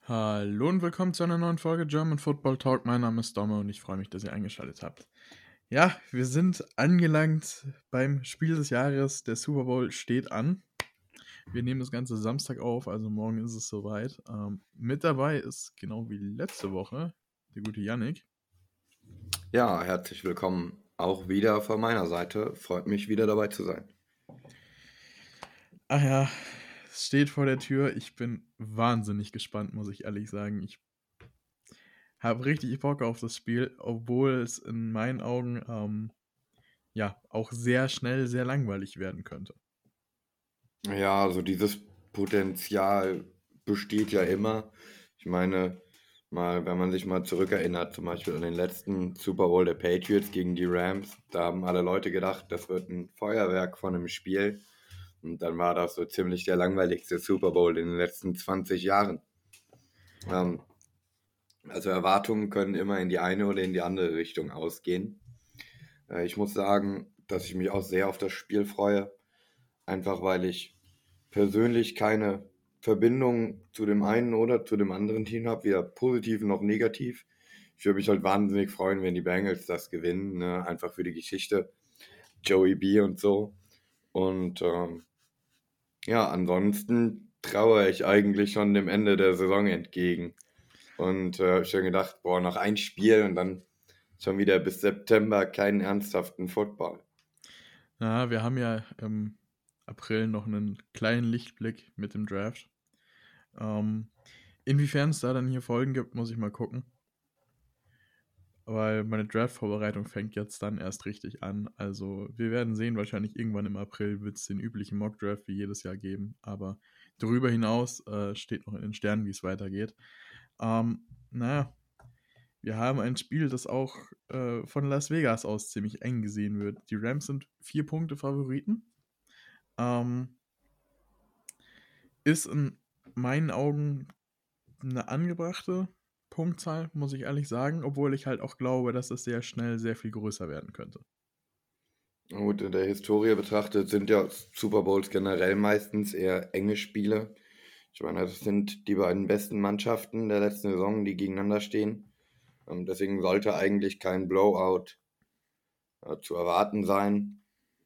Hallo und willkommen zu einer neuen Folge German Football Talk. Mein Name ist Domme und ich freue mich, dass ihr eingeschaltet habt. Ja, wir sind angelangt beim Spiel des Jahres. Der Super Bowl steht an. Wir nehmen das Ganze Samstag auf, also morgen ist es soweit. Mit dabei ist genau wie letzte Woche der gute Yannick. Ja, herzlich willkommen auch wieder von meiner Seite. Freut mich wieder dabei zu sein. Ach ja, es steht vor der Tür. Ich bin wahnsinnig gespannt, muss ich ehrlich sagen. Ich habe richtig Bock auf das Spiel, obwohl es in meinen Augen ja auch sehr schnell sehr langweilig werden könnte. Ja, also dieses Potenzial besteht ja immer. Ich meine, mal, wenn man sich mal zurückerinnert, zum Beispiel an den letzten Super Bowl der Patriots gegen die Rams, da haben alle Leute gedacht, das wird ein Feuerwerk von einem Spiel. Und dann war das so ziemlich der langweiligste Super Bowl in den letzten 20 Jahren. Ähm, also Erwartungen können immer in die eine oder in die andere Richtung ausgehen. Ich muss sagen, dass ich mich auch sehr auf das Spiel freue. Einfach weil ich persönlich keine Verbindung zu dem einen oder zu dem anderen Team habe, weder positiv noch negativ. Ich würde mich halt wahnsinnig freuen, wenn die Bengals das gewinnen, ne? Einfach für die Geschichte. Joey B und so. Und ja, ansonsten traue ich eigentlich schon dem Ende der Saison entgegen. Und ich habe gedacht, boah, noch ein Spiel und dann schon wieder bis September keinen ernsthaften Football. Ja, wir haben ja im April noch einen kleinen Lichtblick mit dem Draft. Ähm, inwiefern es da dann hier Folgen gibt, muss ich mal gucken. Weil meine Draft-Vorbereitung fängt jetzt dann erst richtig an. Also wir werden sehen, wahrscheinlich irgendwann im April wird es den üblichen Mock-Draft wie jedes Jahr geben. Aber darüber hinaus steht noch in den Sternen, wie es weitergeht. Naja, wir haben ein Spiel, das auch von Las Vegas aus ziemlich eng gesehen wird. Die Rams sind 4 Punkte Favoriten. Ähm, Ist in meinen Augen eine angebrachte Punktzahl, muss ich ehrlich sagen, obwohl ich halt auch glaube, dass es sehr schnell sehr viel größer werden könnte. Gut, in der Historie betrachtet sind ja Super Bowls generell meistens eher enge Spiele. Ich meine, das sind die beiden besten Mannschaften der letzten Saison, die gegeneinander stehen. Deswegen sollte eigentlich kein Blowout zu erwarten sein.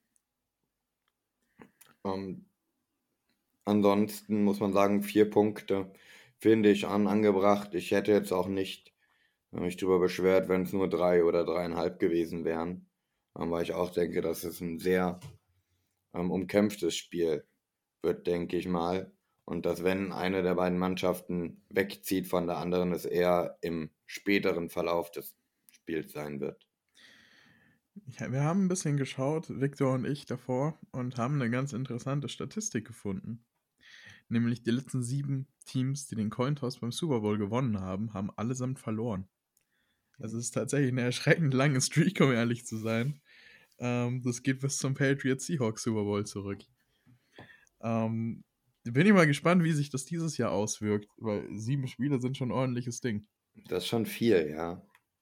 Ähm, Ansonsten muss man sagen, 4 Punkte finde ich angebracht. Ich hätte jetzt auch nicht mich darüber beschwert, wenn es nur 3 oder 3,5 gewesen wären. Weil ich auch denke, dass es ein sehr umkämpftes Spiel wird, denke ich mal. Und dass, wenn eine der beiden Mannschaften wegzieht von der anderen, es eher im späteren Verlauf des Spiels sein wird. Ja, wir haben ein bisschen geschaut, Victor und ich davor, und haben eine ganz interessante Statistik gefunden. Nämlich die letzten 7 Teams, die den Cointoss beim Super Bowl gewonnen haben, haben allesamt verloren. Also es ist tatsächlich eine erschreckend lange Streak, um ehrlich zu sein. Das geht bis zum Patriots Seahawks Super Bowl zurück. Ähm, bin ich mal gespannt, wie sich das dieses Jahr auswirkt, weil 7 Spiele sind schon ein ordentliches Ding. Das ist schon viel, ja.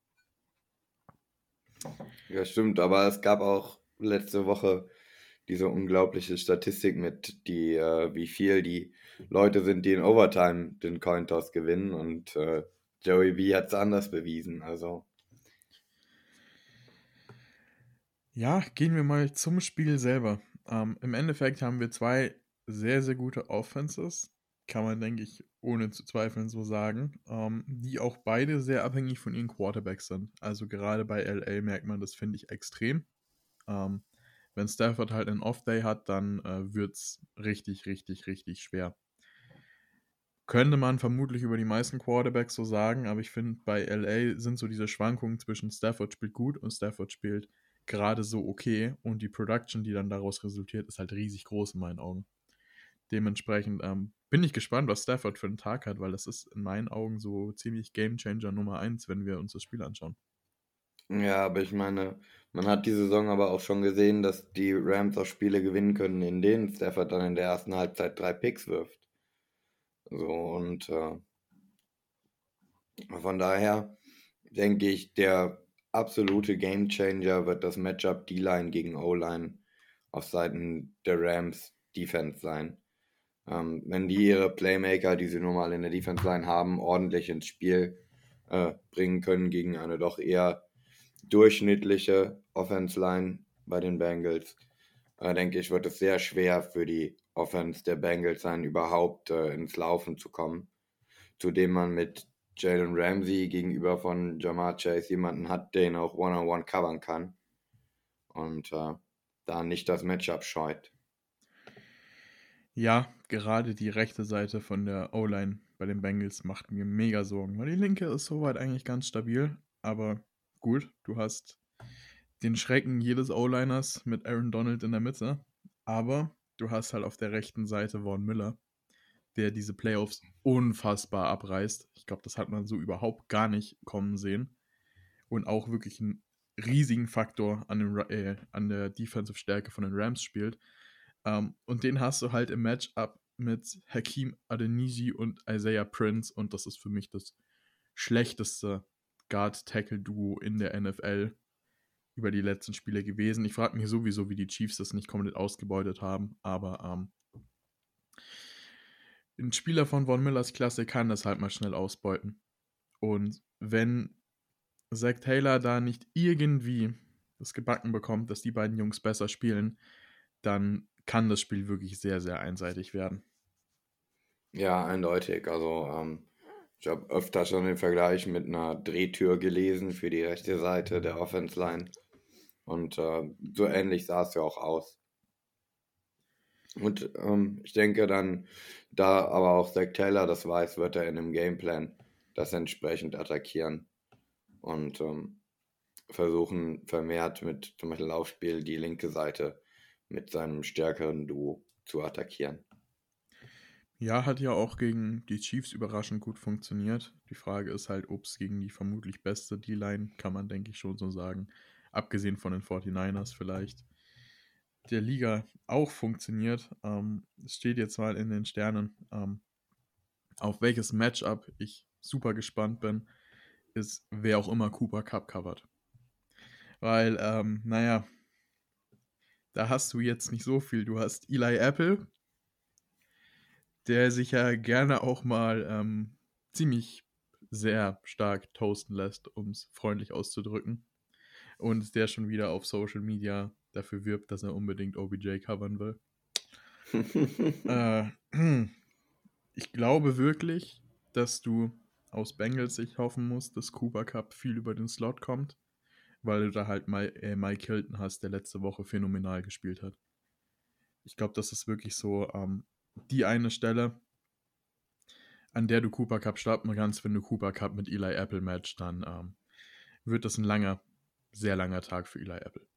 Ja, stimmt, aber es gab auch letzte Woche diese unglaubliche Statistik mit, wie viel die Leute sind, die in Overtime den Cointoss gewinnen, und Joey B hat es anders bewiesen. Also, Ja, gehen wir mal zum Spiel selber. Im Endeffekt haben wir zwei sehr, sehr gute Offenses, kann man, denke ich, ohne zu zweifeln so sagen, die auch beide sehr abhängig von ihren Quarterbacks sind. Also gerade bei LA merkt man das, finde ich, extrem. Ähm, wenn Stafford halt einen Off-Day hat, dann wird es richtig, richtig, richtig schwer. Könnte man vermutlich über die meisten Quarterbacks so sagen, aber ich finde, bei LA sind so diese Schwankungen zwischen Stafford spielt gut und Stafford spielt gerade so okay und die Production, die dann daraus resultiert, ist halt riesig groß in meinen Augen. Dementsprechend bin ich gespannt, was Stafford für einen Tag hat, weil das ist in meinen Augen so ziemlich Gamechanger Nummer 1, wenn wir uns das Spiel anschauen. ja, aber ich meine, man hat die Saison aber auch schon gesehen, dass die Rams auch Spiele gewinnen können, in denen Stafford dann in der ersten Halbzeit 3 Picks wirft. So, und von daher denke ich, der absolute Gamechanger wird das Matchup D-Line gegen O-Line auf Seiten der Rams Defense sein. Wenn die ihre Playmaker, die sie nun mal in der Defense-Line haben, ordentlich ins Spiel bringen können gegen eine doch eher durchschnittliche Offense-Line bei den Bengals, denke ich, wird es sehr schwer für die Offense der Bengals sein, überhaupt ins Laufen zu kommen. Zudem man mit Jalen Ramsey gegenüber von Ja'Marr Chase jemanden hat, der ihn auch One-on-One covern kann und da nicht das Matchup scheut. Ja, gerade die rechte Seite von der O-Line bei den Bengals macht mir mega Sorgen, weil die linke ist soweit eigentlich ganz stabil, aber gut, du hast den Schrecken jedes O-Liners mit Aaron Donald in der Mitte, aber du hast halt auf der rechten Seite Von Miller, der diese Playoffs unfassbar abreißt. Ich glaube, das hat man so überhaupt gar nicht kommen sehen und auch wirklich einen riesigen Faktor an der Defensive-Stärke von den Rams spielt. Und den hast du halt im Matchup mit Hakeem Adeniji und Isaiah Prince und das ist für mich das schlechteste Guard-Tackle-Duo in der NFL über die letzten Spiele gewesen. Ich frage mich sowieso, wie die Chiefs das nicht komplett ausgebeutet haben, aber ein Spieler von Von Millers Klasse kann das halt mal schnell ausbeuten. Und wenn Zach Taylor da nicht irgendwie das gebacken bekommt, dass die beiden Jungs besser spielen, dann kann das Spiel wirklich sehr, sehr einseitig werden. Ja, eindeutig. Also ich habe öfter schon den Vergleich mit einer Drehtür gelesen für die rechte Seite der Offense Line. Und so ähnlich sah es ja auch aus. Und ich denke dann, da aber auch Zach Taylor das weiß, wird er in einem Gameplan das entsprechend attackieren und versuchen vermehrt mit zum Beispiel Laufspiel die linke Seite mit seinem stärkeren Duo zu attackieren. Ja, hat ja auch gegen die Chiefs überraschend gut funktioniert. Die Frage ist halt, ob es gegen die vermutlich beste D-Line, kann man denke ich schon so sagen, abgesehen von den 49ers vielleicht, der Liga auch funktioniert. Es steht jetzt mal in den Sternen. Auf welches Matchup ich super gespannt bin, ist, wer auch immer Cooper Cup covert. Weil, naja, da hast du jetzt nicht so viel. Du hast Eli Apple, der sich ja gerne auch mal ziemlich sehr stark toasten lässt, um es freundlich auszudrücken. Und der schon wieder auf Social Media dafür wirbt, dass er unbedingt OBJ covern will. Ich glaube wirklich, dass du aus Bengals Sicht hoffen musst, dass Cooper Cup viel über den Slot kommt, weil du da halt Mike Hilton hast, der letzte Woche phänomenal gespielt hat. Ich glaube, das ist wirklich so die eine Stelle, an der du Cooper Cup starten kannst. Wenn du Cooper Cup mit Eli Apple matchst, dann wird das ein langer, sehr langer Tag für Eli Apple.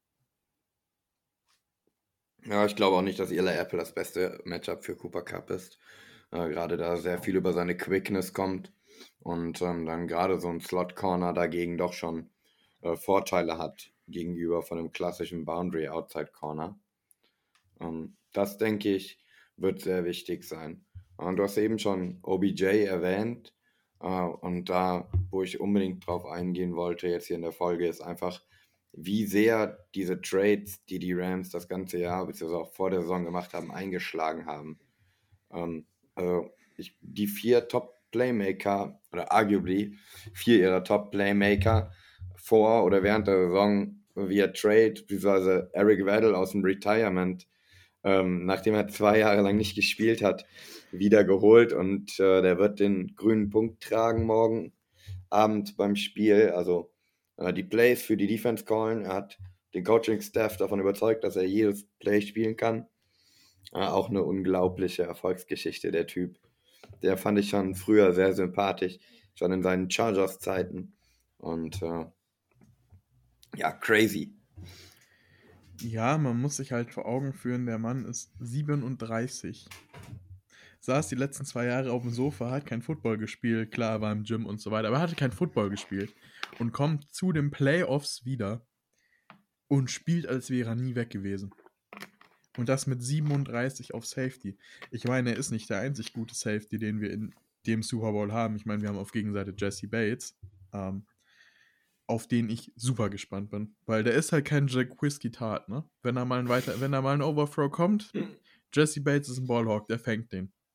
Ja, ich glaube auch nicht, dass Eli Apple das beste Matchup für Cooper Cup ist. Gerade da sehr viel über seine Quickness kommt und dann gerade so ein Slot-Corner dagegen doch schon Vorteile hat gegenüber von einem klassischen Boundary-Outside-Corner. Das, denke ich, wird sehr wichtig sein. Und du hast eben schon OBJ erwähnt. Und da, wo ich unbedingt drauf eingehen wollte, jetzt hier in der Folge, ist einfach, wie sehr diese Trades, die die Rams das ganze Jahr, beziehungsweise auch vor der Saison gemacht haben, eingeschlagen haben. Also die 4 Top-Playmaker, oder arguably 4 ihrer Top-Playmaker vor oder während der Saison via Trade, beziehungsweise Eric Weddle aus dem Retirement, nachdem er 2 Jahre lang nicht gespielt hat, wieder geholt und der wird den grünen Punkt tragen morgen Abend beim Spiel. Also die Plays für die Defense callen. Er hat den Coaching-Staff davon überzeugt, dass er jedes Play spielen kann. Auch eine unglaubliche Erfolgsgeschichte, der Typ. Der fand ich schon früher sehr sympathisch, schon in seinen Chargers-Zeiten. Und ja, crazy. Ja, man muss sich halt vor Augen führen, der Mann ist 37. Saß die letzten 2 Jahre auf dem Sofa, hat kein Football gespielt, klar, war im Gym und so weiter, aber hatte kein Football gespielt und kommt zu den Playoffs wieder und spielt, als wäre er nie weg gewesen. Und das mit 37 auf Safety. Ich meine, er ist nicht der einzig gute Safety, den wir in dem Super Bowl haben. Ich meine, wir haben auf Gegenseite Jesse Bates, auf den ich super gespannt bin. Weil der ist halt kein Jack Whiskey Tart, ne? Wenn da mal ein Overthrow kommt, Jesse Bates ist ein Ballhawk, der fängt den.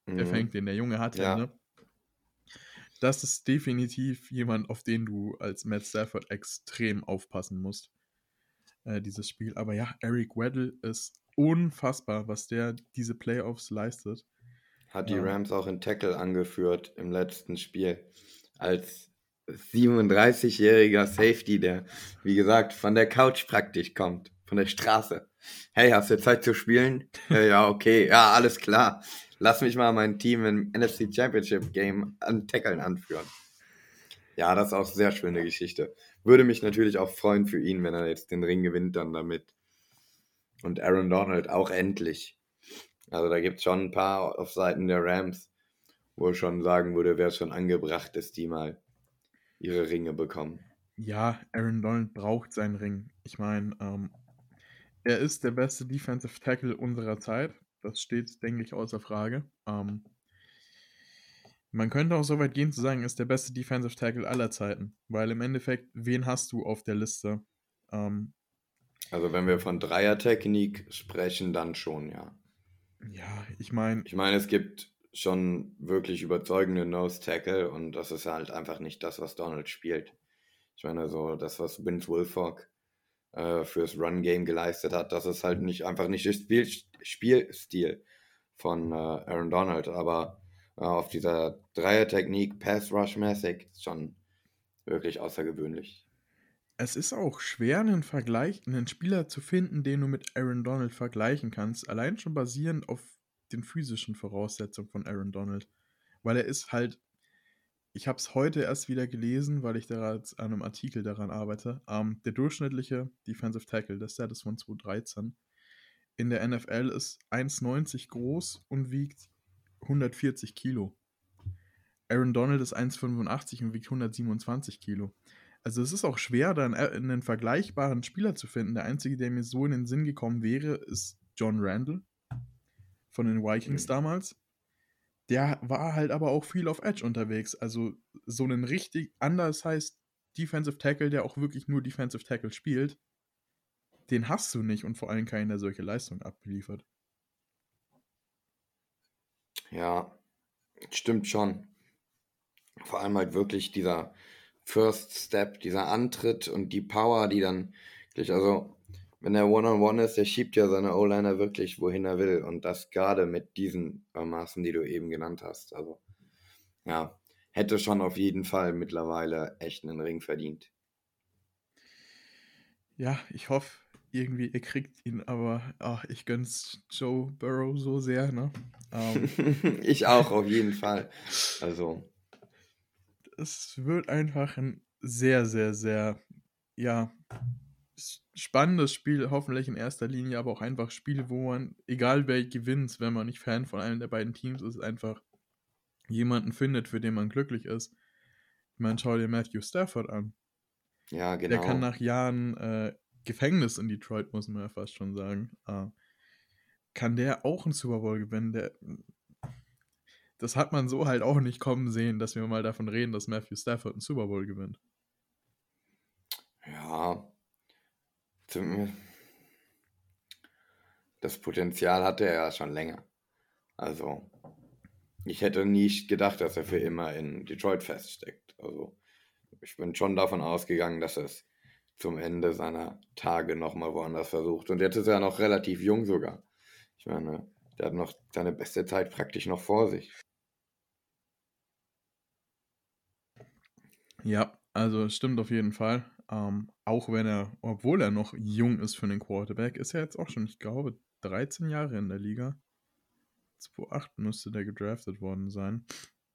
der fängt den. Der Junge hat Hände. Ja, Das ist definitiv jemand, auf den du als Matt Stafford extrem aufpassen musst, dieses Spiel. Aber ja, Eric Weddle ist unfassbar, was der diese Playoffs leistet. hat die Rams auch in Tackle angeführt im letzten Spiel. Als 37-jähriger Safety, der, wie gesagt, von der Couch praktisch kommt, von der Straße. Hey, hast du Zeit zu spielen? Ja, okay, ja, alles klar. Lass mich mal mein Team im NFC Championship Game an Tackeln anführen. Ja, das ist auch eine sehr schöne Geschichte. Würde mich natürlich auch freuen für ihn, wenn er jetzt den Ring gewinnt dann damit. Und Aaron Donald auch endlich. Also da gibt es schon ein paar auf Seiten der Rams, wo ich schon sagen würde, wäre es schon angebracht, dass die mal ihre Ringe bekommen. Ja, Aaron Donald braucht seinen Ring. Ich meine, er ist der beste Defensive Tackle unserer Zeit. Das steht, denke ich, außer Frage. Man könnte auch so weit gehen zu sagen, er ist der beste Defensive Tackle aller Zeiten. Weil im Endeffekt, wen hast du auf der Liste? Also wenn wir von Dreiertechnik sprechen, dann schon, ja. Ja, ich meine, Ich meine, es gibt schon wirklich überzeugende Nose-Tackle und das ist halt einfach nicht das, was Donald spielt. Ich meine, so das, was Vince Wilfork fürs Run-Game geleistet hat, das ist halt einfach nicht der Spielstil von Aaron Donald, aber auf dieser Dreiertechnik, Pass-Rush-mäßig, ist schon wirklich außergewöhnlich. es ist auch schwer, einen Spieler zu finden, den du mit Aaron Donald vergleichen kannst. Allein schon basierend auf den physischen Voraussetzungen von Aaron Donald. Weil er ist halt, ich habe es heute erst wieder gelesen, weil ich da an einem Artikel daran arbeite. Der durchschnittliche Defensive Tackle, das ist von 2013, in der NFL ist 1,90 groß und wiegt 140 Kilo. Aaron Donald ist 1,85 und wiegt 127 Kilo. Also es ist auch schwer, da einen vergleichbaren Spieler zu finden. Der einzige, der mir so in den Sinn gekommen wäre, ist John Randall von den Vikings damals. Der war halt aber auch viel auf Edge unterwegs. Also so einen richtig undersized Defensive Tackle, der auch wirklich nur Defensive Tackle spielt, den hast du nicht und vor allem keinen, der solche Leistungen abliefert. Ja, stimmt schon. Vor allem halt wirklich dieser First Step, dieser Antritt und die Power, die dann wirklich, also wenn er One-on-One ist, der schiebt ja seine O-Liner wirklich, wohin er will. Und das gerade mit diesen Maßen, die du eben genannt hast. Also ja, hätte schon auf jeden Fall mittlerweile echt einen Ring verdient. Ja, ich hoffe irgendwie, ihr kriegt ihn, aber ich gönn's Joe Burrow so sehr, ne? Ich auch, auf jeden Fall. Also, Es wird einfach ein sehr, sehr, sehr, ja, spannendes Spiel, hoffentlich in erster Linie, aber auch einfach Spiel, wo man, egal wer gewinnt, wenn man nicht Fan von einem der beiden Teams ist, einfach jemanden findet, für den man glücklich ist. Ich meine, schau dir Matthew Stafford an. ja, Der kann genau. nach Jahren Gefängnis in Detroit, muss man ja fast schon sagen, kann der auch einen Super Bowl gewinnen. Das hat man so halt auch nicht kommen sehen, dass wir mal davon reden, dass Matthew Stafford einen Super Bowl gewinnt. Ja, das Potenzial hatte er ja schon länger. Also, ich hätte nie gedacht, dass er für immer in Detroit feststeckt. Also, ich bin schon davon ausgegangen, dass er es zum Ende seiner Tage nochmal woanders versucht. Und jetzt ist er noch relativ jung sogar. Ich meine, der hat noch seine beste Zeit praktisch noch vor sich. Ja, also es stimmt auf jeden Fall. Auch wenn obwohl er noch jung ist für einen Quarterback, ist er jetzt auch schon, ich glaube, 13 Jahre in der Liga. 2008 müsste der gedraftet worden sein.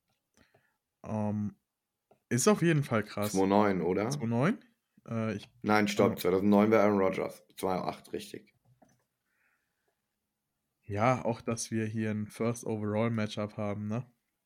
Ist auf jeden Fall krass. 2009, oder? 2009? Nein, stopp, 2009 war Aaron Rodgers. 2008, richtig. Ja, auch, dass wir hier ein First Overall Matchup haben, ne?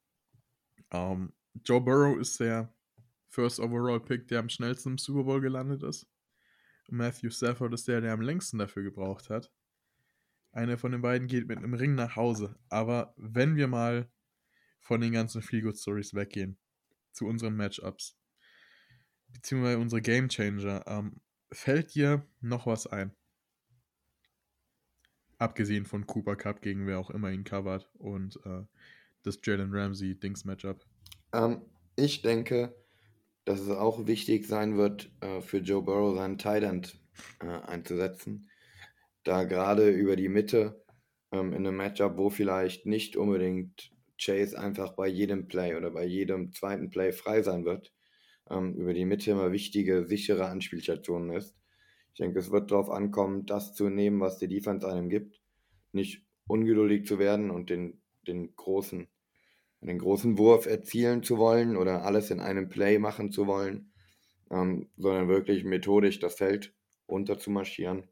Joe Burrow ist der First Overall Pick, der am schnellsten im Super Bowl gelandet ist. Und Matthew Stafford ist der am längsten dafür gebraucht hat. Einer von den beiden geht mit einem Ring nach Hause. Aber wenn wir mal von den ganzen Feel-Good-Stories weggehen, zu unseren Matchups, beziehungsweise unsere Game Changer, fällt dir noch was ein? Abgesehen von Cooper Cup, gegen wer auch immer ihn covert und das Jalen Ramsey-Dings-Matchup? Ich denke, dass es auch wichtig sein wird, für Joe Burrow seinen Tight End einzusetzen. Da gerade über die Mitte in einem Matchup, wo vielleicht nicht unbedingt Chase einfach bei jedem Play oder bei jedem zweiten Play frei sein wird, über die Mitte immer wichtige, sichere Anspielstationen ist. Ich denke, es wird darauf ankommen, das zu nehmen, was die Defense einem gibt. Nicht ungeduldig zu werden und den großen Wurf erzielen zu wollen oder alles in einem Play machen zu wollen, sondern wirklich methodisch das Feld runter zu marschieren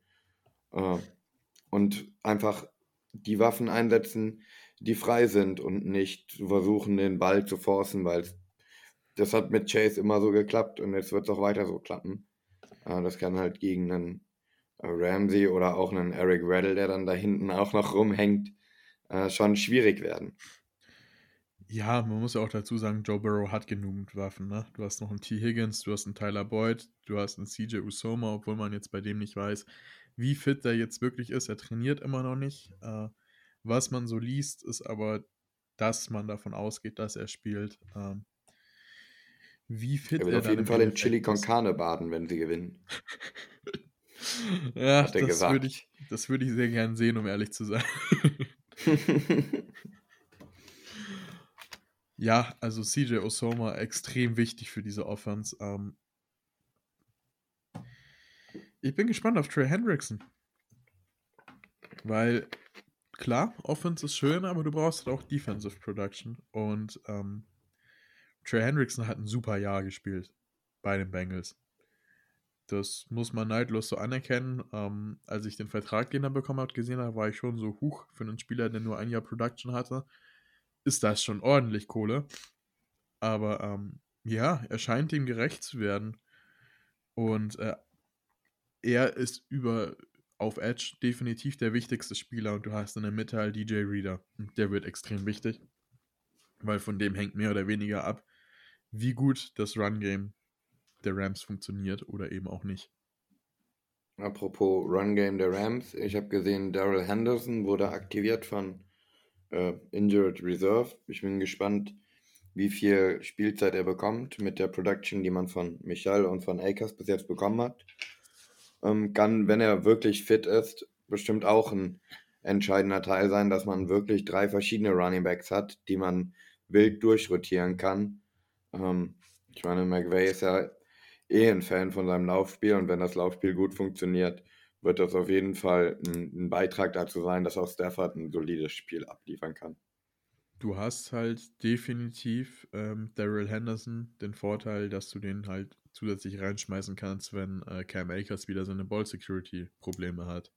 und einfach die Waffen einsetzen, die frei sind und nicht versuchen, den Ball zu forcen, weil das hat mit Chase immer so geklappt und jetzt wird es auch weiter so klappen. Das kann halt gegen einen Ramsey oder auch einen Eric Weddle, der dann da hinten auch noch rumhängt, schon schwierig werden. Ja, man muss ja auch dazu sagen, Joe Burrow hat genügend Waffen, ne? Du hast noch einen T. Higgins, du hast einen Tyler Boyd, du hast einen CJ Uzomah, obwohl man jetzt bei dem nicht weiß, wie fit der jetzt wirklich ist. Er trainiert immer noch nicht. Was man so liest, ist aber, dass man davon ausgeht, dass er spielt. Wie Er fit wird er auf dann jeden im Fall in Chili Endeffekt con ist. Carne baden, wenn sie gewinnen, Ja, hat er gesagt. das würde ich sehr gern sehen, um ehrlich zu sein. Ja, also CJ Uzomah extrem wichtig für diese Offense. Ich bin gespannt auf Trey Hendrickson. Weil, klar, Offense ist schön, aber du brauchst halt auch Defensive Production. Und Trey Hendrickson hat ein super Jahr gespielt bei den Bengals. Das muss man neidlos so anerkennen. Als ich den Vertrag, den er bekommen hat, gesehen habe, war ich schon so, für einen Spieler, der nur ein Jahr Production hatte, ist das schon ordentlich Kohle. Aber ja, er scheint ihm gerecht zu werden. Und er ist auf Edge definitiv der wichtigste Spieler und du hast in der Mitte halt DJ Reader. Und der wird extrem wichtig, weil von dem hängt mehr oder weniger ab, wie gut das Run-Game der Rams funktioniert oder eben auch nicht. Apropos Run Game der Rams, ich habe gesehen, Darrell Henderson wurde aktiviert von Injured Reserve. Ich bin gespannt, wie viel Spielzeit er bekommt mit der Production, die man von Michal und von Akers bis jetzt bekommen hat. Kann, wenn er wirklich fit ist, bestimmt auch ein entscheidender Teil sein, dass man wirklich 3 verschiedene Running Backs hat, die man wild durchrotieren kann. Ich meine, McVay ist ja ein Fan von seinem Laufspiel und wenn das Laufspiel gut funktioniert, wird das auf jeden Fall ein Beitrag dazu sein, dass auch Stafford ein solides Spiel abliefern kann. Du hast halt definitiv Darrell Henderson den Vorteil, dass du den halt zusätzlich reinschmeißen kannst, wenn Cam Akers wieder seine Ball-Security-Probleme hat.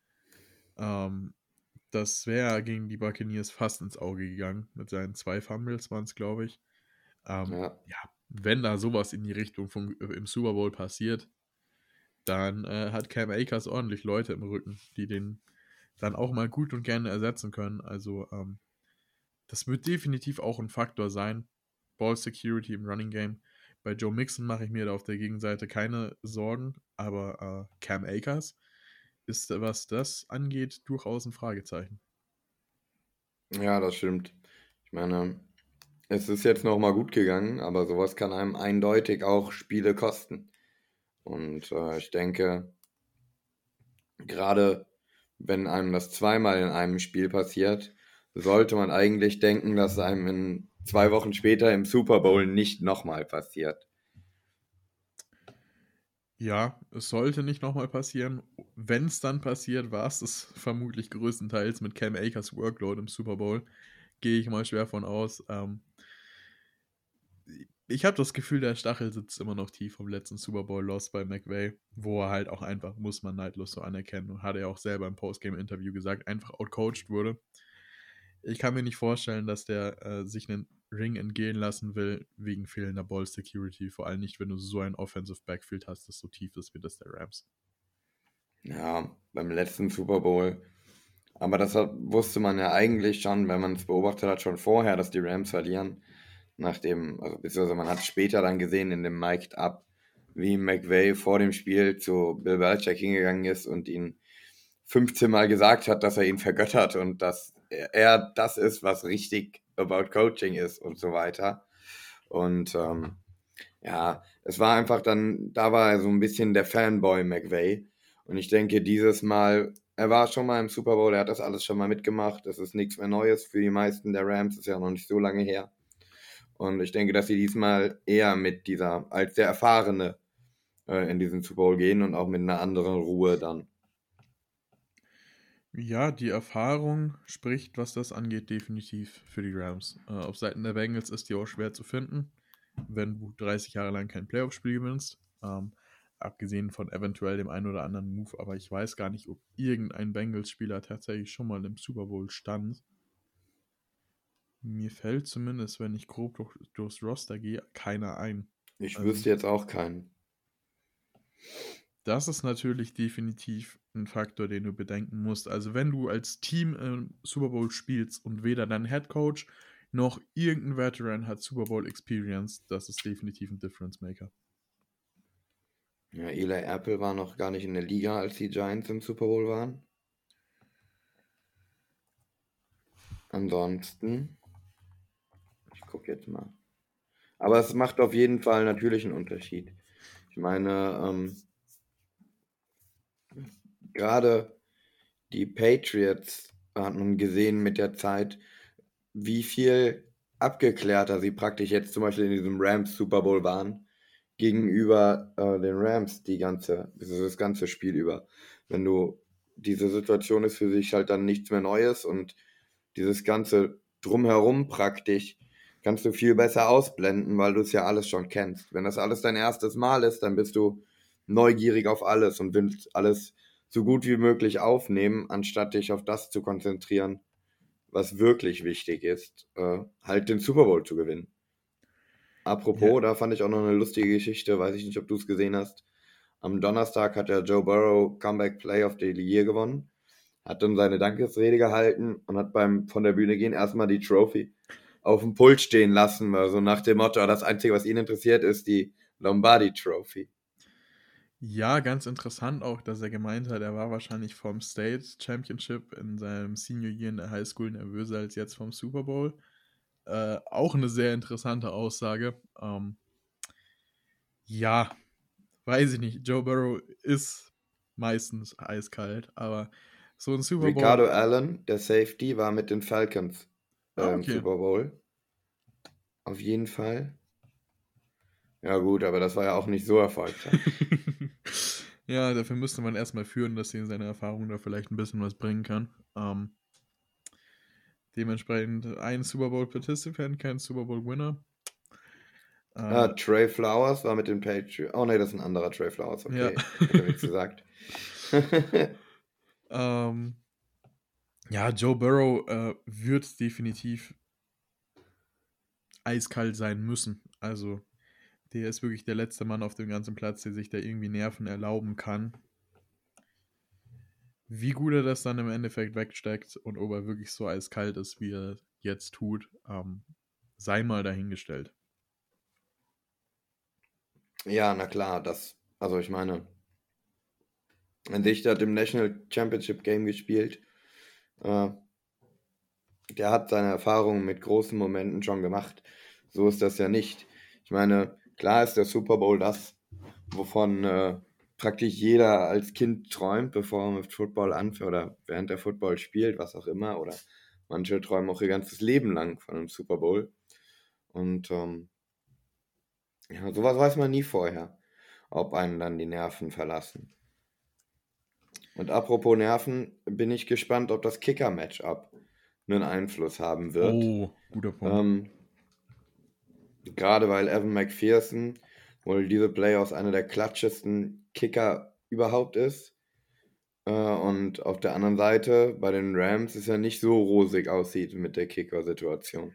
Das wäre gegen die Buccaneers fast ins Auge gegangen. Mit seinen 2 Fumbles waren es, glaube ich. Ja. Ja, wenn da sowas in die Richtung im Super Bowl passiert, dann hat Cam Akers ordentlich Leute im Rücken, die den dann auch mal gut und gerne ersetzen können. Also das wird definitiv auch ein Faktor sein. Ball Security im Running Game. Bei Joe Mixon mache ich mir da auf der Gegenseite keine Sorgen, aber Cam Akers ist, was das angeht, durchaus ein Fragezeichen. Ja, das stimmt. Ich meine, es ist jetzt nochmal gut gegangen, aber sowas kann einem eindeutig auch Spiele kosten. Und ich denke, gerade wenn einem das zweimal in einem Spiel passiert, sollte man eigentlich denken, dass einem in 2 Wochen später im Super Bowl nicht nochmal passiert. Ja, es sollte nicht nochmal passieren. Wenn es dann passiert, war es vermutlich größtenteils mit Cam Akers Workload im Super Bowl. Gehe ich mal schwer von aus. Ich habe das Gefühl, der Stachel sitzt immer noch tief vom letzten Super Bowl-Loss bei McVay, wo er halt auch einfach, muss man neidlos so anerkennen, und hat er auch selber im Postgame-Interview gesagt, einfach outcoached wurde. Ich kann mir nicht vorstellen, dass der sich einen Ring entgehen lassen will, wegen fehlender Ball-Security, vor allem nicht, wenn du so ein Offensive Backfield hast, das so tief ist wie das der Rams. Ja, beim letzten Super Bowl. Aber wusste man ja eigentlich schon, wenn man es beobachtet hat, schon vorher, dass die Rams verlieren. Beziehungsweise man hat später dann gesehen in dem Mic'd Up, wie McVay vor dem Spiel zu Bill Belichick hingegangen ist und ihn 15 Mal gesagt hat, dass er ihn vergöttert und dass er das ist, was richtig about Coaching ist und so weiter. Und ja, es war einfach dann, da war er so ein bisschen der Fanboy McVay. Und ich denke, dieses Mal, er war schon mal im Super Bowl, er hat das alles schon mal mitgemacht. Das ist nichts mehr Neues für die meisten der Rams, ist ja noch nicht so lange her. Und ich denke, dass sie diesmal eher mit dieser, als der Erfahrene in diesen Super Bowl gehen und auch mit einer anderen Ruhe dann. Ja, die Erfahrung spricht, was das angeht, definitiv für die Rams. Auf Seiten der Bengals ist die auch schwer zu finden, wenn du 30 Jahre lang kein Playoff-Spiel gewinnst. Abgesehen von eventuell dem einen oder anderen Move, aber ich weiß gar nicht, ob irgendein Bengals-Spieler tatsächlich schon mal im Super Bowl stand. Mir fällt zumindest, wenn ich grob durchs Roster gehe, keiner ein. Ich Also, wüsste jetzt auch keinen. das ist natürlich definitiv ein Faktor, den du bedenken musst. Also wenn du als Team im Super Bowl spielst und weder dein Head Coach noch irgendein Veteran hat Super Bowl Experience, das ist definitiv ein Difference Maker. Ja, Eli Apple war noch gar nicht in der Liga, als die Giants im Super Bowl waren. Ansonsten, ich gucke jetzt mal. Aber es macht auf jeden Fall natürlich einen Unterschied. Ich meine, gerade die Patriots hat man gesehen mit der Zeit, wie viel abgeklärter sie praktisch jetzt zum Beispiel in diesem Rams Super Bowl waren gegenüber den Rams das ganze Spiel über. Wenn du diese Situation ist für sich halt dann nichts mehr Neues und dieses ganze Drumherum praktisch kannst du viel besser ausblenden, weil du es ja alles schon kennst. Wenn das alles dein erstes Mal ist, dann bist du neugierig auf alles und willst alles so gut wie möglich aufnehmen, anstatt dich auf das zu konzentrieren, was wirklich wichtig ist, halt den Super Bowl zu gewinnen. Apropos, da fand ich auch noch eine lustige Geschichte, weiß ich nicht, ob du es gesehen hast. Am Donnerstag hat der Joe Burrow Comeback Play of the Year gewonnen, hat dann seine Dankesrede gehalten und hat beim von der Bühne gehen erstmal die Trophy auf dem Pult stehen lassen, also nach dem Motto, das Einzige, was ihn interessiert, ist die Lombardi Trophy. Ja, ganz interessant auch, dass er gemeint hat, er war wahrscheinlich vom State Championship in seinem Senior Year in der High School nervöser als jetzt vom Super Bowl. Auch eine sehr interessante Aussage. Ja, weiß ich nicht. Joe Burrow ist meistens eiskalt, aber so ein Super Bowl. Ricardo Allen, der Safety, war mit den Falcons im Okay. Super Bowl. Auf jeden Fall. Ja gut, aber das war ja auch nicht so erfolgreich. Ja, dafür müsste man erstmal führen, dass sie seine Erfahrung da vielleicht ein bisschen was bringen kann. Dementsprechend ein Super Bowl Participant, kein Super Bowl Winner. Trey Flowers war mit den Patriots. Oh ne, das ist ein anderer Trey Flowers, Ja. okay. Ich hätte nichts gesagt. Ja, Joe Burrow wird definitiv eiskalt sein müssen. Also, der ist wirklich der letzte Mann auf dem ganzen Platz, der sich da irgendwie Nerven erlauben kann. Wie gut er das dann im Endeffekt wegsteckt und ob er wirklich so eiskalt ist, wie er jetzt tut, sei mal dahingestellt. Ja, na klar, also ich meine, ein Dichter hat im National Championship Game gespielt. Der hat seine Erfahrungen mit großen Momenten schon gemacht. So ist das ja nicht. Ich meine, klar ist der Super Bowl das, wovon praktisch jeder als Kind träumt, bevor er mit Football anfängt oder während der Football spielt, was auch immer. Oder manche träumen auch ihr ganzes Leben lang von einem Super Bowl. Und ja, sowas weiß man nie vorher, ob einen dann die Nerven verlassen. Und apropos Nerven, bin ich gespannt, ob das Kicker-Matchup einen Einfluss haben wird. Oh, guter Punkt. Gerade weil Evan McPherson wohl diese Playoffs einer der klatschesten Kicker überhaupt ist. Und auf der anderen Seite bei den Rams es ja nicht so rosig aussieht mit der Kicker-Situation.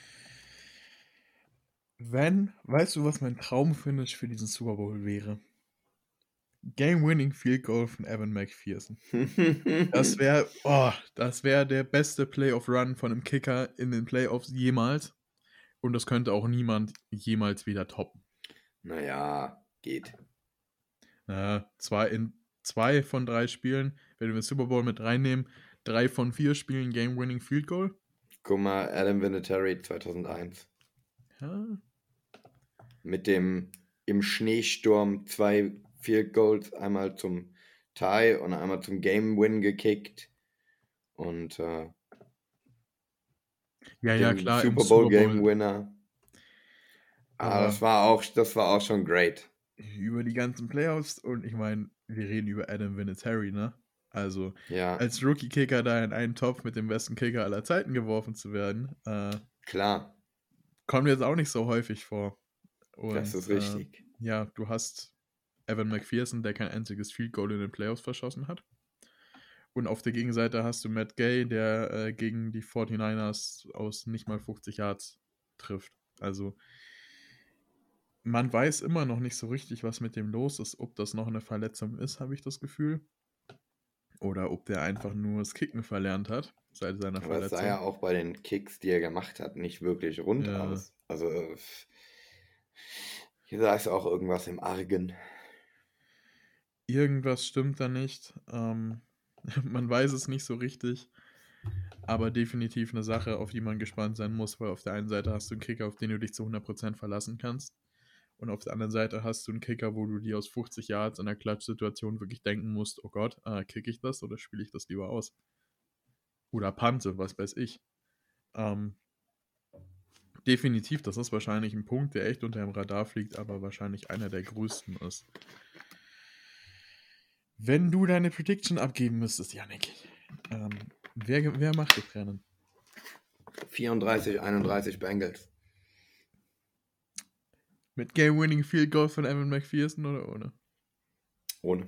Weißt du, was mein Traumfinish für diesen Super Bowl wäre? Game-winning Field Goal von Evan McPherson. Das wäre der beste Playoff-Run von einem Kicker in den Playoffs jemals. Und das könnte auch niemand jemals wieder toppen. Naja, geht. In 2 von 3 Spielen, wenn wir den Super Bowl mit reinnehmen, 3 von 4 Spielen Game-Winning Field Goal. Guck mal, Adam Vinatieri 2001. Ja. Mit dem im Schneesturm 2 Field Goals, einmal zum Tie und einmal zum Game-Win gekickt. Und Ja, den klar, im Super Super Bowl Game Bowl. Winner. Aber das war auch schon great. über die ganzen Playoffs und ich meine, wir reden über Adam Vinatieri, ne? Also Ja, als Rookie-Kicker da in einen Topf mit dem besten Kicker aller Zeiten geworfen zu werden, klar, kommt jetzt auch nicht so häufig vor. das Und ist richtig. ja, du hast Evan McPherson, der kein einziges Field Goal in den Playoffs verschossen hat. Und auf der Gegenseite hast du Matt Gay, der gegen die 49ers aus nicht mal 50 Yards trifft. Also man weiß immer noch nicht so richtig, was mit dem los ist. Ob das noch eine Verletzung ist, habe ich das Gefühl. Oder ob der einfach nur das Kicken verlernt hat seit seiner Aber es Verletzung. sah ja auch bei den Kicks, die er gemacht hat, nicht wirklich rund Ja. aus. Also hier sah es auch irgendwas im Argen. Irgendwas stimmt da nicht. Man weiß es nicht so richtig. Aber definitiv eine Sache, auf die man gespannt sein muss, weil auf der einen Seite hast du einen Kicker, auf den du dich zu 100% verlassen kannst. Und auf der anderen Seite hast du einen Kicker, wo du dir aus 50 Yards in einer Klatschsituation wirklich denken musst, oh Gott, kicke ich das oder spiele ich das lieber aus? Oder pante, was weiß ich. Definitiv, das ist wahrscheinlich ein Punkt, der echt unter dem Radar fliegt, aber wahrscheinlich einer der größten ist. Wenn du deine Prediction abgeben müsstest, Yannick, wer macht das Rennen? 34-31 Bengals. Mit Game-Winning Field Goal von Evan McPherson oder ohne? Ohne.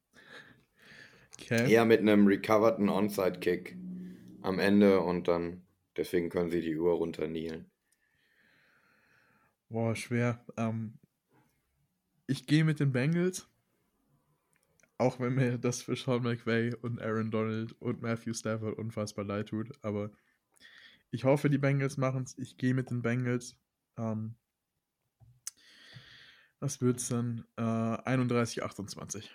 Okay. Eher mit einem recoverten Onside-Kick am Ende und dann, deswegen können sie die Uhr runternielen. Boah, schwer. Ich gehe mit den Bengals. Auch wenn mir das für Sean McVay und Aaron Donald und Matthew Stafford unfassbar leid tut. Aber ich hoffe, die Bengals machen es. Ich gehe mit den Bengals. Was wird es dann? 31-28.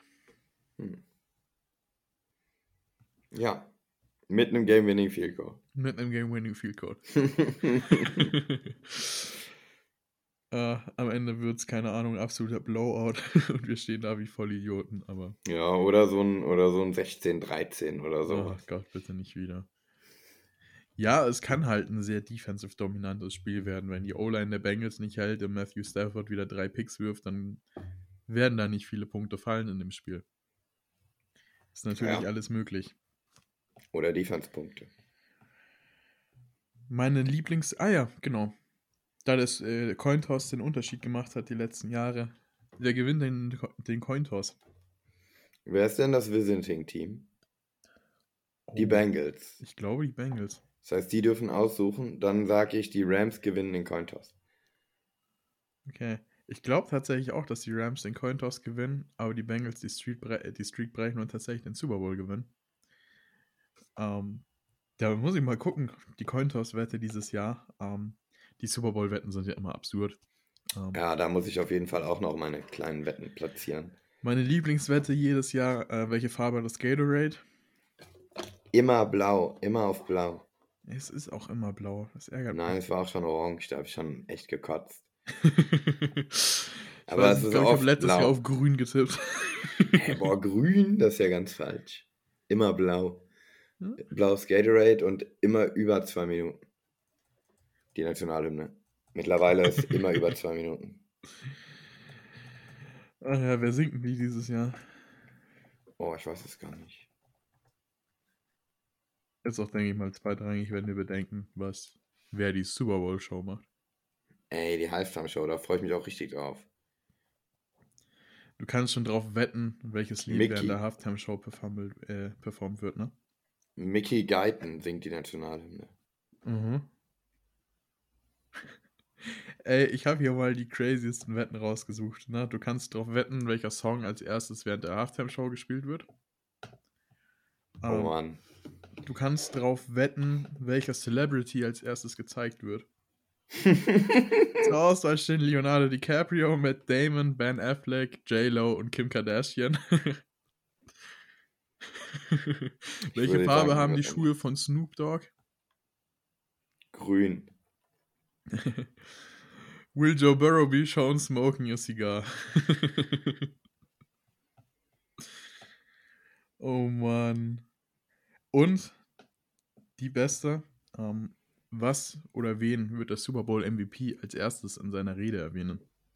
Ja, mit einem Game-Winning Field Goal. Mit einem Game-Winning Field Goal. Am Ende wird es, keine Ahnung, absoluter Blowout und wir stehen da wie Vollidioten, aber. Ja, oder so ein 16-13 oder so. Oh Gott, bitte nicht wieder. Ja, es kann halt ein sehr defensive dominantes Spiel werden. Wenn die O-Line der Bengals nicht hält und Matthew Stafford wieder 3 Picks wirft, dann werden da nicht viele Punkte fallen in dem Spiel. Ist natürlich alles möglich. Oder Defense-Punkte. Meine ja, genau. Da das Cointoss den Unterschied gemacht hat die letzten Jahre. Wer gewinnt den Cointoss? Wer ist denn das Visiting-Team? Die Bengals. Ich glaube, die Bengals. Das heißt, die dürfen aussuchen. Dann sage ich, die Rams gewinnen den Cointoss. Okay. Ich glaube tatsächlich auch, dass die Rams den Cointoss gewinnen, aber die Bengals die Streak brechen und tatsächlich den Super Bowl gewinnen. Da muss ich mal gucken. Die Cointoss-Wette dieses Jahr. Die Super Bowl-Wetten sind ja immer absurd. Ja, da muss ich auf jeden Fall auch noch meine kleinen Wetten platzieren. Meine Lieblingswette jedes Jahr, welche Farbe hat das Gatorade? Immer blau, immer auf blau. Es ist auch immer blau, das ärgert mich. Nein, es war auch schon orange, da habe ich schon echt gekotzt. Aber es ist ich habe letztes Jahr auf grün getippt. Hey, boah, grün, das ist ja ganz falsch. Immer blau. Hm? Blaues Gatorade und immer über 2 Minuten. Die Nationalhymne. Mittlerweile ist immer über 2 Minuten. Ach ja, wer singt denn die dieses Jahr? Oh, ich weiß es gar nicht. Ist auch, denke ich mal, zweitrangig, wenn wir bedenken, wer die Super Bowl Show macht. Ey, die Halftime Show, da freue ich mich auch richtig drauf. Du kannst schon drauf wetten, welches Lied während der Halftime Show performt wird, ne? Mickey Guyton singt die Nationalhymne. Mhm. Ey, ich habe hier mal die craziesten Wetten rausgesucht, ne? Du kannst drauf wetten, welcher Song als erstes während der Halftime Show gespielt wird. Oh Mann. Du kannst drauf wetten, welcher Celebrity als erstes gezeigt wird. Zur Auswahl stehen Leonardo DiCaprio, Matt Damon, Ben Affleck, J-Lo und Kim Kardashian. Welche würde Farbe sagen, haben die wird Schuhe von Snoop Dogg? grün. Will Joe Burrow be shown smoking a cigar? Oh Mann. Und die beste, was oder wen wird der Super Bowl MVP als erstes in seiner Rede erwähnen?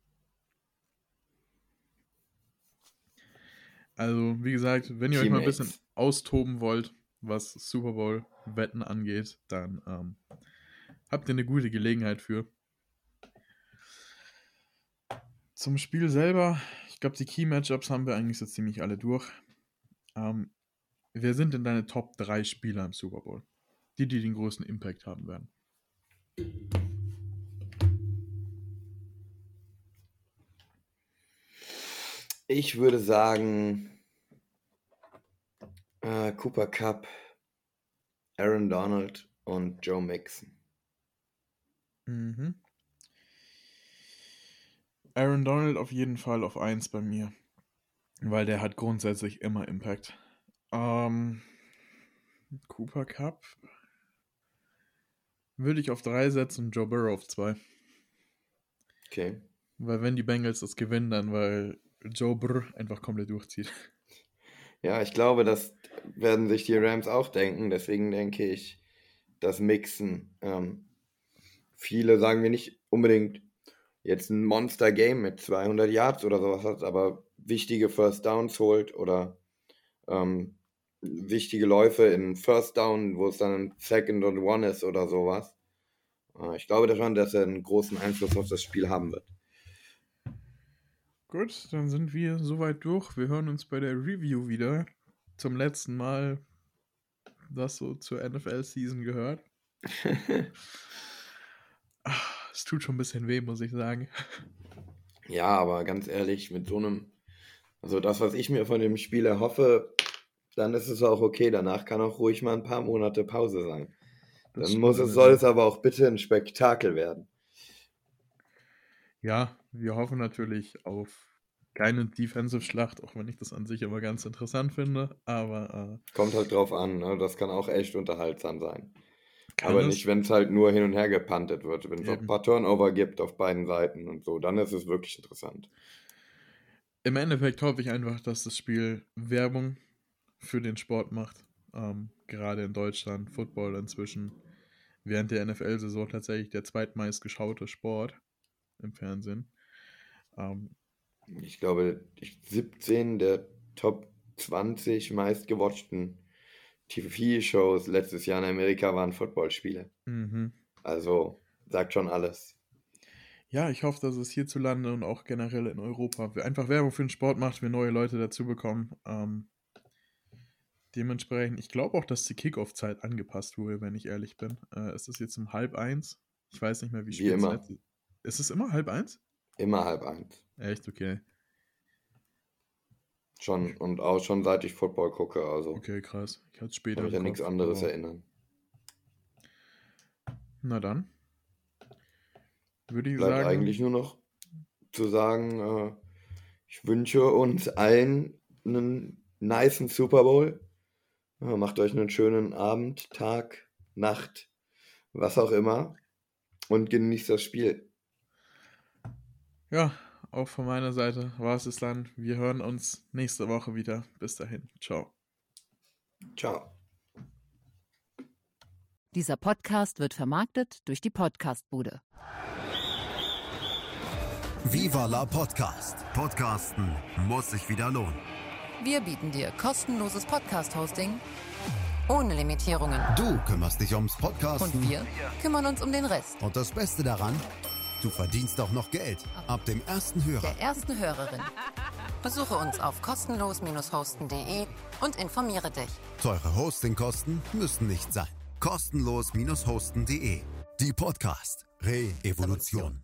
Also, wie gesagt, wenn ihr euch mal ein bisschen Teammates. austoben wollt, was Super Bowl-Wetten angeht, dann habt ihr eine gute Gelegenheit für. Zum Spiel selber, ich glaube, die Key-Matchups haben wir eigentlich so ziemlich alle durch. Wer sind denn deine Top 3 Spieler im Super Bowl? Die den größten Impact haben werden. Ich würde sagen, Cooper Kupp, Aaron Donald und Joe Mixon. Mhm. Aaron Donald auf jeden Fall auf 1 bei mir. Weil der hat grundsätzlich immer Impact. Cooper Kupp würde ich auf 3 setzen und Joe Burrow auf 2. Okay. Weil wenn die Bengals das gewinnen, dann weil Joe Burrow einfach komplett durchzieht. Ja, ich glaube, das werden sich die Rams auch denken. Deswegen denke ich, dass Mixon, viele sagen wir nicht unbedingt jetzt ein Monster-Game mit 200 Yards oder sowas hat, aber wichtige First Downs holt oder wichtige Läufe in First Down, wo es dann ein Second and One ist oder sowas. Ich glaube schon, dass er einen großen Einfluss auf das Spiel haben wird. Gut, dann sind wir soweit durch. Wir hören uns bei der Review wieder. Zum letzten Mal, das so zur NFL-Season gehört. Es tut schon ein bisschen weh, muss ich sagen. Ja, aber ganz ehrlich, mit so einem, also das, was ich mir von dem Spiel erhoffe, dann ist es auch okay. Danach kann auch ruhig mal ein paar Monate Pause sein. Das Dann stimmt soll allerdings. es aber auch bitte ein Spektakel werden. Ja, wir hoffen natürlich auf keine Defensive-Schlacht, auch wenn ich das an sich immer ganz interessant finde. Aber Kommt halt drauf an, ne? Das kann auch echt unterhaltsam sein. kann Aber es nicht, wenn es halt nur hin und her gepuntet wird. Wenn es auch ein eben. paar Turnover gibt auf beiden Seiten und so, dann ist es wirklich interessant. Im Endeffekt hoffe ich einfach, dass das Spiel Werbung für den Sport macht. Gerade in Deutschland, Football inzwischen während der NFL-Saison tatsächlich der zweitmeist geschaute Sport im Fernsehen. Ich glaube, 17 der Top 20 meistgewatchten TV-Shows letztes Jahr in Amerika waren Footballspiele. Mhm. Also, sagt schon alles. Ja, ich hoffe, dass es hierzulande und auch generell in Europa einfach Werbung für den Sport macht, wir neue Leute dazu bekommen. Dementsprechend, ich glaube auch, dass die Kickoff-Zeit angepasst wurde, wenn ich ehrlich bin. Es ist jetzt um 12:30. Ich weiß nicht mehr, wie Wie spät es immer. letzte. Ist es immer 12:30? Immer 12:30. Echt, okay. Schon und auch schon seit ich Football gucke, also Okay, krass. Ich hatte es kann später mich im an nichts Kopf. anderes Aber erinnern. na dann. Würde ich Bleibt sagen, eigentlich nur noch zu sagen, ich wünsche uns allen einen nicen Super Bowl. Macht euch einen schönen Abend, Tag, Nacht, was auch immer und genießt das Spiel. ja, auch von meiner Seite war es dann. Wir hören uns nächste Woche wieder. Bis dahin. Ciao. Ciao. Dieser Podcast wird vermarktet durch die Podcastbude. Viva la Podcast. Podcasten muss sich wieder lohnen. Wir bieten dir kostenloses Podcast-Hosting ohne Limitierungen. Du kümmerst dich ums Podcasten. Und wir kümmern uns um den Rest. Und das Beste daran, du verdienst auch noch Geld. Ab dem ersten Hörer. Der ersten Hörerin. Besuche uns auf kostenlos-hosten.de und informiere dich. Teure Hostingkosten müssen nicht sein. Kostenlos-hosten.de. Die Podcast Re-Evolution.